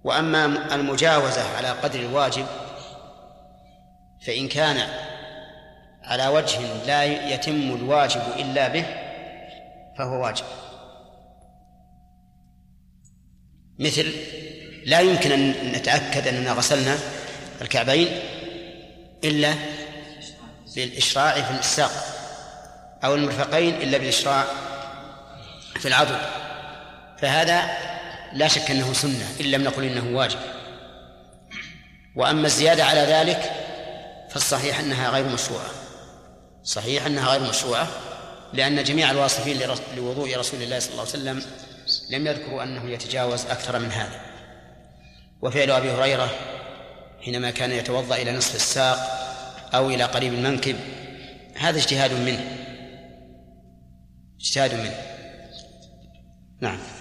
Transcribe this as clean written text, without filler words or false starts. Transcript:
وأما المجاوزة على قدر الواجب فإن كان على وجه لا يتم الواجب إلا به فهو واجب، مثل لا يمكن أن نتأكد أننا غسلنا الكعبين إلا بالإشراع في الساق، أو المرفقين إلا بالإشراع في العضد، فهذا لا شك أنه سنة إن لم نقل إنه واجب. وأما الزيادة على ذلك فالصحيح أنها غير مشروعة، صحيح أنها غير مشروعة، لأن جميع الواصفين لوضوء رسول الله صلى الله عليه وسلم لم يذكروا أنه يتجاوز أكثر من هذا. وفعل أبي هريرة حينما كان يتوضأ إلى نصف الساق أو إلى قريب المنكب هذا اجتهاد منه. نعم.